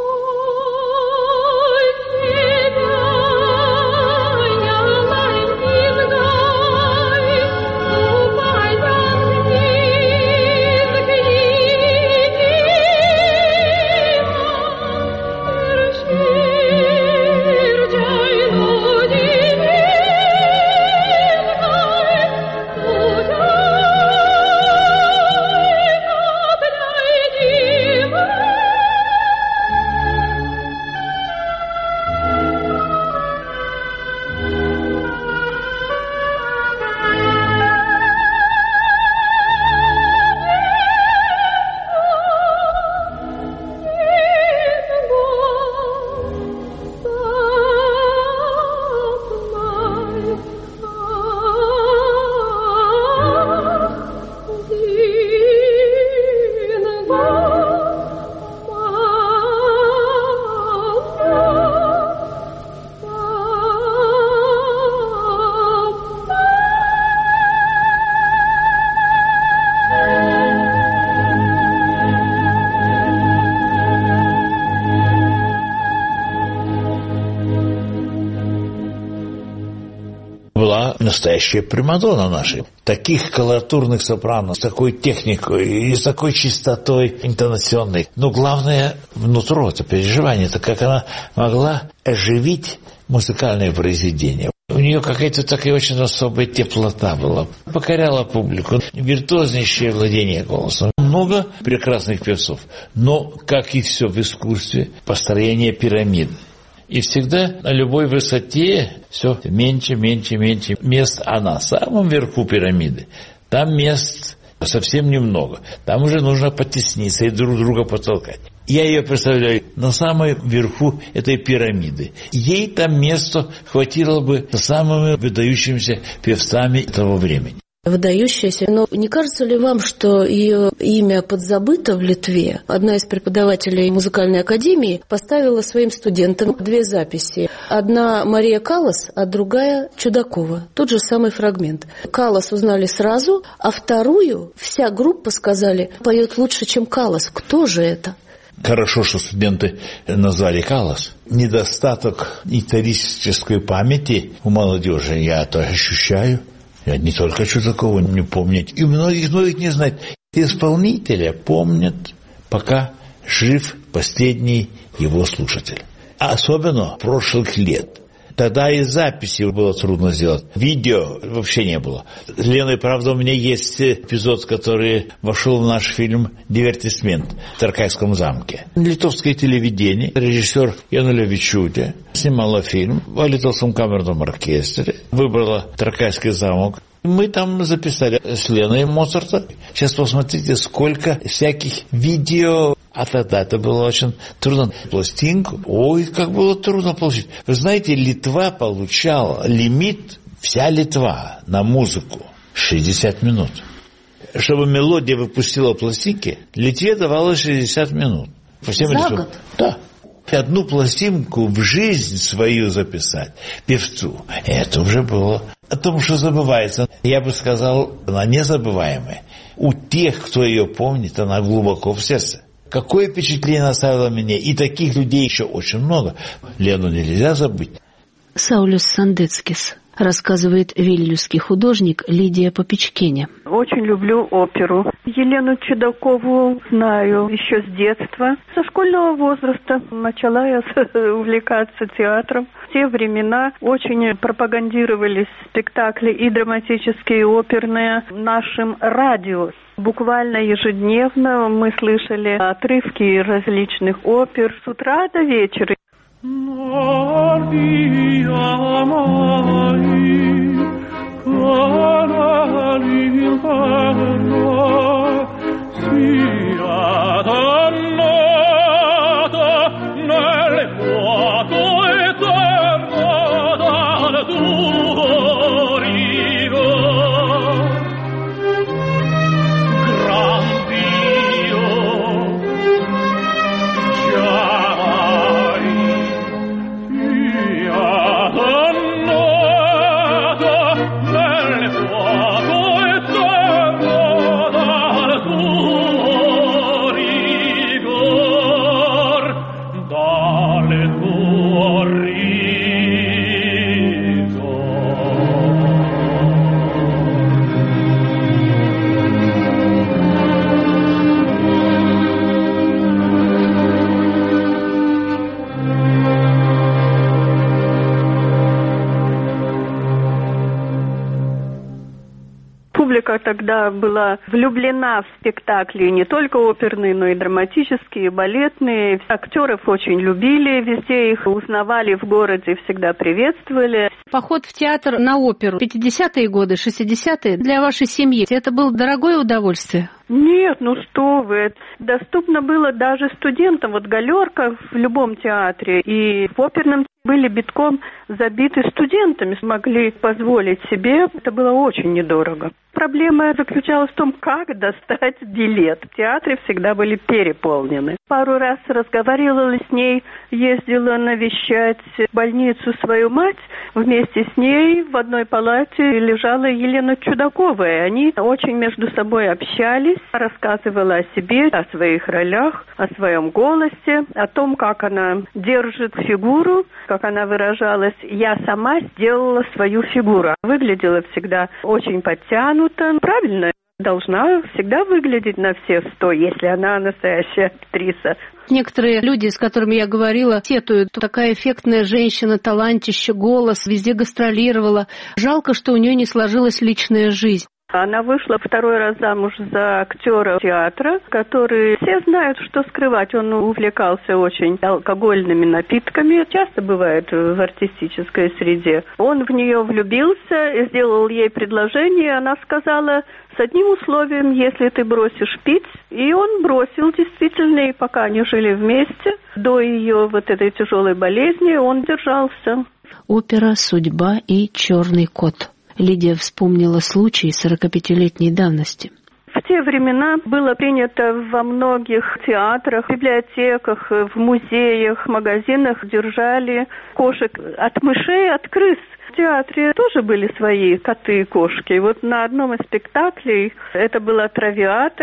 Настоящая примадонна наша. Таких колоратурных сопрано, с такой техникой и с такой чистотой интонационной. Но главное внутро, это переживание, это как она могла оживить музыкальное произведение. У нее какая-то такая очень особая теплота была. Покоряла публику. Виртуознейшее владение голосом. Много прекрасных певцов. Но, как и все в искусстве, построение пирамид. И всегда на любой высоте все меньше мест, а на самом верху пирамиды там мест совсем немного. Там уже нужно потесниться и друг друга потолкать. Я ее представляю на самом верху этой пирамиды. Ей там места хватило бы с самыми выдающимися певцами того времени. Выдающаяся. Но не кажется ли вам, что ее имя подзабыто в Литве? Одна из преподавателей музыкальной академии поставила своим студентам 2 записи. Одна Мария Каллас, а другая Чудакова. Тот же самый фрагмент. Каллас узнали сразу, а вторую вся группа сказали, поет лучше, чем Каллас. Кто же это? Хорошо, что студенты назвали Каллас. Недостаток исторической памяти у молодежи я это ощущаю. Не только Чудакова не помнят, и многих не знают. Исполнителя помнят, пока жив последний его слушатель. Особенно прошлых лет. Тогда и записи было трудно сделать. Видео вообще не было. С Леной, правда, у меня есть эпизод, который вошел в наш фильм «Дивертисмент» в Таркайском замке. Литовское телевидение, режиссер Януля Вичутя снимала фильм о литовском камерном оркестре, выбрала Таркайский замок. Мы там записали с Леной Моцарта. Сейчас посмотрите, сколько всяких видео. А тогда это было очень трудно. Пластинку, как было трудно получить. Вы знаете, Литва получала лимит, вся Литва на музыку 60 минут. Чтобы мелодия выпустила пластинки, Литве давалось 60 минут. За год? Да. Одну пластинку в жизнь свою записать певцу, это уже было о том, что забывается. Я бы сказал, она незабываемая. У тех, кто ее помнит, она глубоко в сердце. Какое впечатление оставило меня, и таких людей еще очень много. Лену нельзя забыть. Саулюс Сандецкис, рассказывает вильнюсский художник Лидия Попечкене. Очень люблю оперу. Елену Чудакову знаю еще с детства. Со школьного возраста начала я увлекаться театром. В те времена очень пропагандировались спектакли и драматические, и оперные нашим радио. Буквально ежедневно мы слышали отрывки различных опер с утра до вечера. Публика тогда была влюблена в спектакли не только оперные, но и драматические, и балетные. Актеров очень любили, везде их узнавали в городе, всегда приветствовали. Поход в театр на оперу 50-е годы, 60-е для вашей семьи, это было дорогое удовольствие? Нет, ну что вы, доступно было даже студентам. Вот галерка в любом театре и в оперном были битком забиты студентами, смогли позволить себе. Это было очень недорого. Проблема заключалась в том, как достать билет. В театре всегда были переполнены. Пару раз разговаривала с ней, ездила навещать в больницу свою мать. Вместе с ней в одной палате лежала Елена Чудакова. И они очень между собой общались, рассказывала о себе, о своих ролях, о своем голосе, о том, как она держит фигуру, как она выражалась. Я сама сделала свою фигуру. Выглядела всегда очень подтянута. Правильно, должна всегда выглядеть на все 100, если она настоящая актриса. Некоторые люди, с которыми я говорила, сетуют. Такая эффектная женщина, талантище, голос, везде гастролировала. Жалко, что у нее не сложилась личная жизнь. Она вышла второй раз замуж за актера театра, который все знают, что скрывать. Он увлекался очень алкогольными напитками. Часто бывает в артистической среде. Он в нее влюбился и сделал ей предложение. Она сказала: с одним условием, если ты бросишь пить. И он бросил действительно, и пока они жили вместе, до ее вот этой тяжелой болезни, он держался. Опера «Судьба» и «Черный кот». Лидия вспомнила случай 45-летней давности. В те времена было принято во многих театрах, библиотеках, в музеях, магазинах держали кошек от мышей, от крыс. В театре тоже были свои коты и кошки. Вот на одном из спектаклей, это была «Травиата»,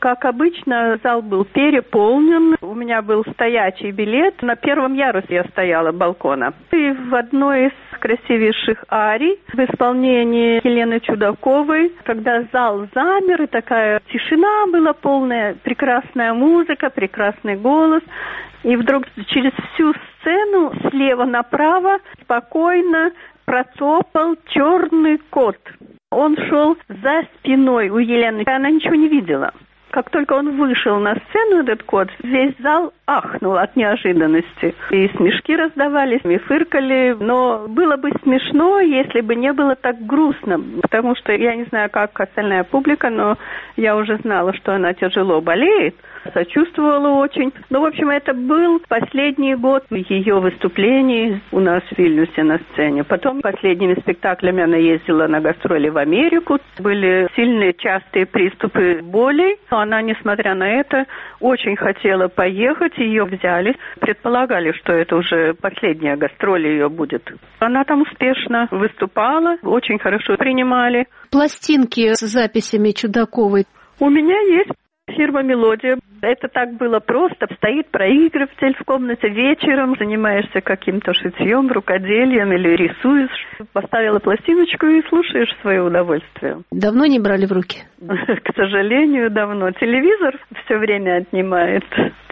Как обычно, зал был переполнен. У меня был стоячий билет. На первом ярусе я стояла балкона. И в одной из красивейших арий в исполнении Елены Чудаковой, когда зал замер, и такая тишина была полная, прекрасная музыка, прекрасный голос. И вдруг через всю сцену слева направо спокойно процопал черный кот. Он шел за спиной у Елены, она ничего не видела. Как только он вышел на сцену, этот кот, весь зал ахнул от неожиданности. И смешки раздавались, и фыркали. Но было бы смешно, если бы не было так грустно. Потому что я не знаю, как остальная публика, но я уже знала, что она тяжело болеет. Сочувствовала очень. Ну, в общем, это был последний год ее выступлений у нас в Вильнюсе на сцене. Потом последними спектаклями она ездила на гастроли в Америку. Были сильные, частые приступы боли. Она, несмотря на это, очень хотела поехать. Ее взяли. Предполагали, что это уже последняя гастроль ее будет. Она там успешно выступала. Очень хорошо принимали. Пластинки с записями Чудаковой. У меня есть. Фирма «Мелодия». Это так было просто. Стоит проигрыватель в комнате вечером, занимаешься каким-то шитьем, рукоделием или рисуешь. Поставила пластиночку и слушаешь в свое удовольствие. Давно не брали в руки? К сожалению, давно. Телевизор все время отнимает.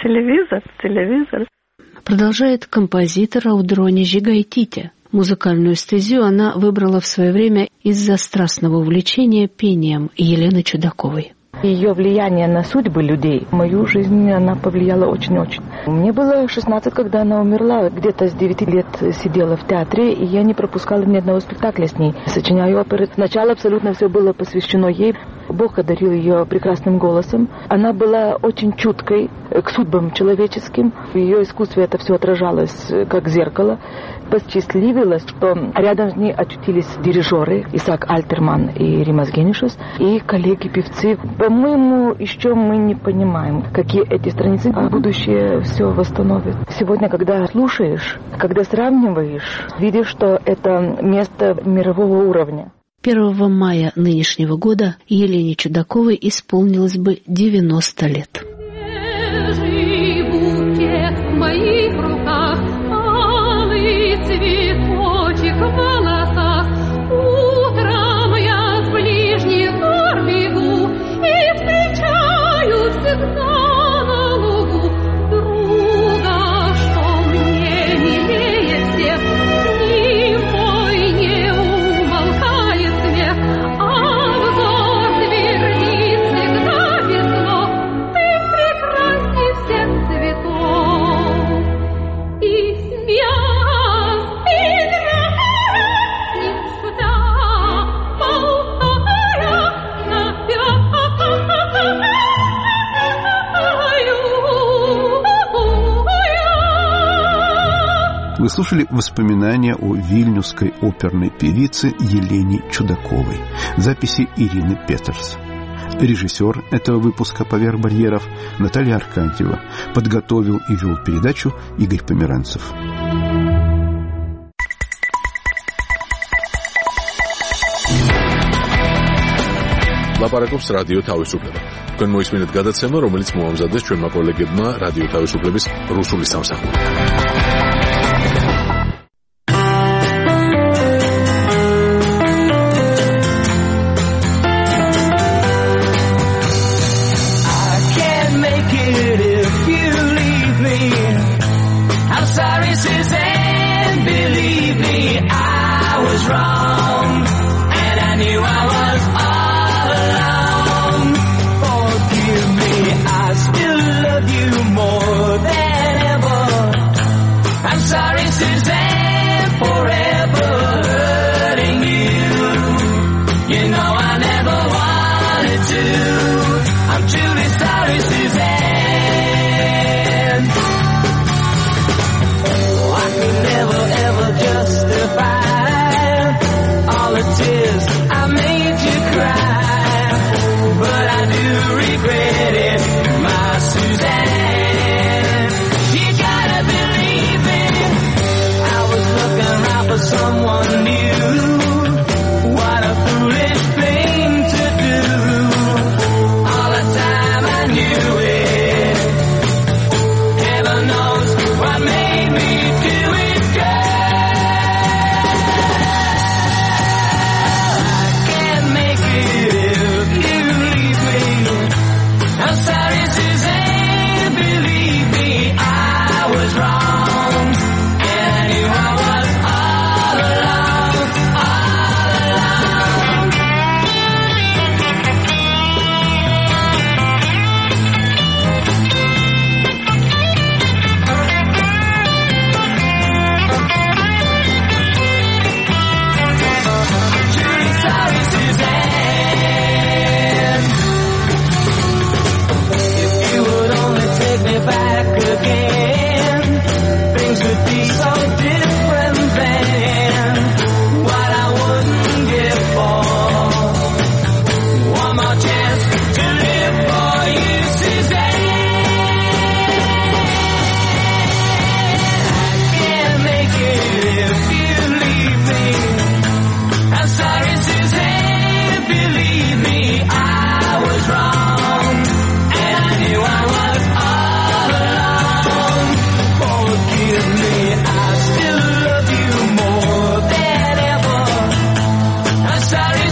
Телевизор. Продолжает композитор Аудрони Жигайтите. Музыкальную стезию она выбрала в свое время из-за страстного увлечения пением Елены Чудаковой. Ее влияние на судьбы людей, мою жизнь она повлияла очень-очень. Мне было 16, когда она умерла. Где-то с 9 лет сидела в театре, и я не пропускала ни одного спектакля с ней. Сочиняю оперы. Сначала абсолютно все было посвящено ей. Бог одарил ее прекрасным голосом. Она была очень чуткой к судьбам человеческим. В ее искусстве это все отражалось, как зеркало. Посчастливилось, что рядом с ней очутились дирижеры Исаак Альтерман и Римас Генишус, и коллеги-певцы. По-моему, еще мы не понимаем, какие эти страницы, а будущее все восстановит. Сегодня, когда слушаешь, когда сравниваешь, видишь, что это место мирового уровня. 1 мая нынешнего года Елене Чудаковой исполнилось бы 90 лет. Свежий букет в моих руках, алый цветочек в волосах. Утром я с ближних гор бегу и встречаю всегда на лугу друга, что мне милее всех. С ним мой не умолкает смех, а взор твердит всегда весло. Ты прекрасней всех цветов. И смеясь, играя, с ним шутя, болтая, напеваю. Вы слушали воспоминания о вильнюсской оперной певице Елене Чудаковой. Записи Ирины Петерс. Режиссер этого выпуска «Поверх барьеров» Наталья Аркантьева. Подготовил и вел передачу Игорь Померанцев. ლაპარაკობს რადიო თავისუფლება. თქვენ მოისმინეთ გადაცემა, რომელიც მოამზადეს ჩვენმა კოლეგებმა რადიო თავისუფლების რუსული სამსახური.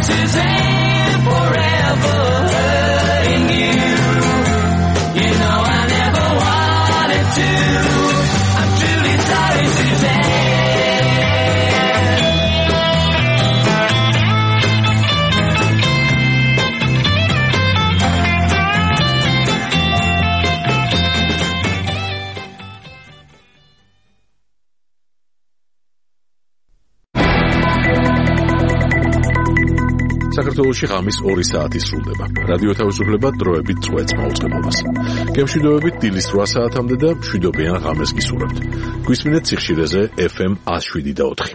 Suzanne, forever hurting you. You know I never wanted to. I'm truly sorry, Suzanne. საქართველოში ღამის 2 საათი სრულდება. რადიო თავისუფლება დროებით წვეთს მაუწყებლობას. გემშვიდობებით დილის 8 საათამდე და მშვიდობიან ღამეს გისურვებთ. გვისმინეთ სიხშირეზე FM 107.4.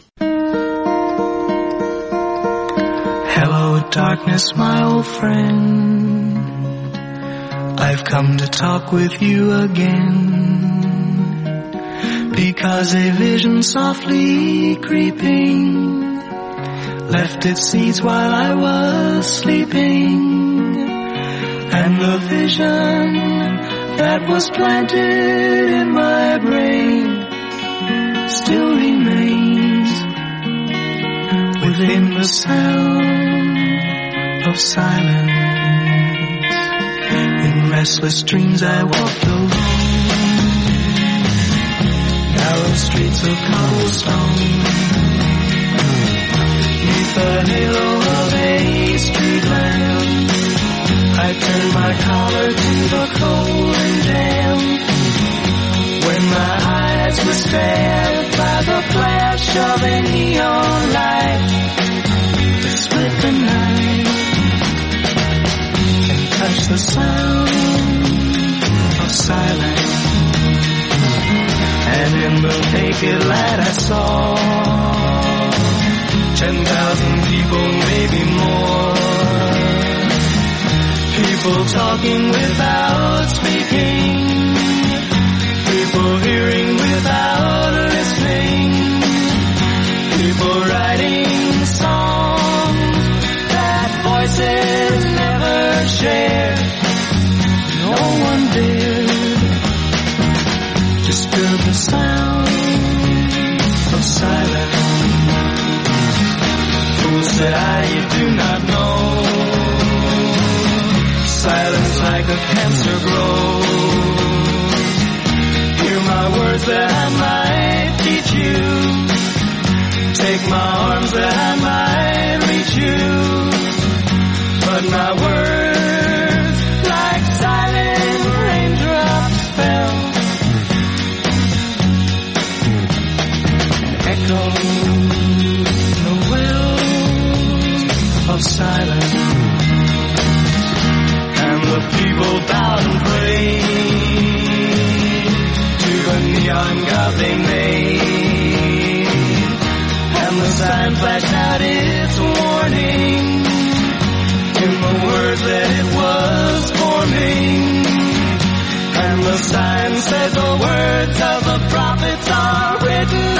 Hello darkness, my old friend. I've come to talk with you again. Because a vision softly creeping left its seeds while I was sleeping, and the vision that was planted in my brain still remains within the sound of silence. In restless dreams I walked alone, narrow streets of cobblestone, the halo of a street lamp. I turned my collar to the cold and damp. When my eyes were stabbed by the flash of a neon light that split the night and touched the sound of silence. And in the naked light I saw 10,000 people, maybe more. People talking without speaking. People hearing without listening. People writing songs that voices never shared. No one dared disturb the sound of silence. Said you do not know. Silence like a cancer grows. Hear my words that I might teach you. Take my arms that I might reach you. But my words like silent raindrops fell. Echo of silence, and the people bowed and prayed to the neon god they made, and the sign flashed out its warning in the words that it was forming, and the sign said the words of the prophets are written